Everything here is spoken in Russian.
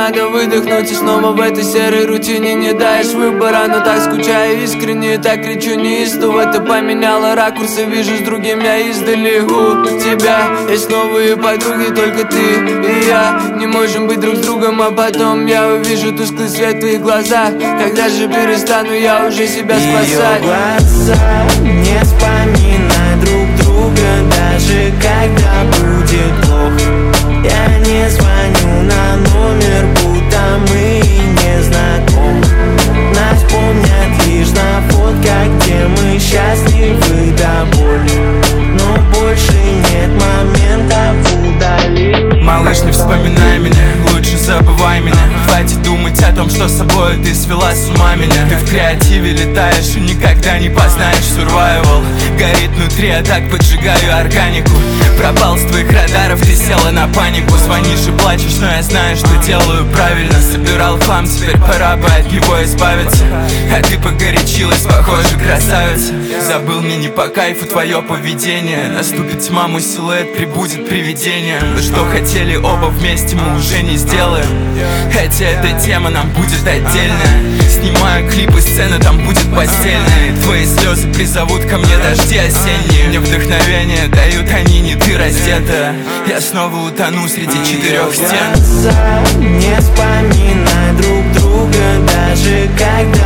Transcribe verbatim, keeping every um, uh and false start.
надо выдохнуть. И снова в этой серой рутине не даешь выбора. Но так скучаю искренне, так кричу неистово. Ты поменяла ракурсы, вижу с другим я издали. У тебя есть новые подруги, только ты и я не можем быть друг с другом. А потом я увижу тусклый свет в твоих глазах. Когда же перестану я уже себя спасать? Ее глаза, не вспоминай друг друга, даже когда будет плохо. Я не звоню на номер, будто мы и не знакомы. Нас помнят лишь на фотках, где мы счастливы до боли. Но больше нет моментов удали. Малыш, не вспоминай меня, лучше забывай меня. Хватит думать о том, что с собой ты свела с ума меня. Ты в креативе летаешь и никогда не познаешь survival. Горит внутри, я так поджигаю органику. Пропал с твоих радаров, ты села на панику. Звонишь и плачешь, но я знаю, что делаю правильно. Собирал хлам, теперь пора бы от него избавиться. А ты погорячилась, похоже, красавица. Забыл, мне не по кайфу твое поведение. Наступит тьма, мой силуэт прибудет привидением. Да что хотели оба вместе, мы уже не сделаем. Хотя эта тема нам будет отдельная. Снимаю клипы, сцена там будет постельная. Твои слезы призовут ко мне дожди осенние. Мне вдохновение дают они, не ты раздета. Я снова утону среди четырех стен. Не вспоминай друг друга, даже когда